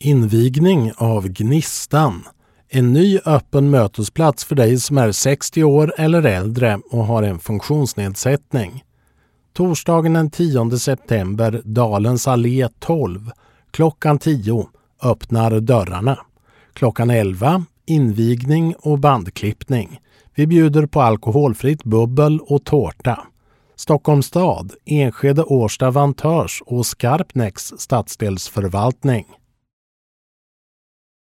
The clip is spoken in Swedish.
Invigning av Gnistan. En ny öppen mötesplats för dig som är 60 år eller äldre och har en funktionsnedsättning. Torsdagen den 10 september, Dalens allé 12. Klockan 10 öppnar dörrarna. Klockan 11 invigning och bandklippning. Vi bjuder på alkoholfritt bubbel och tårta. Stockholms stad, Enskede Årsta Vantörs och Skarpnäcks stadsdelsförvaltning.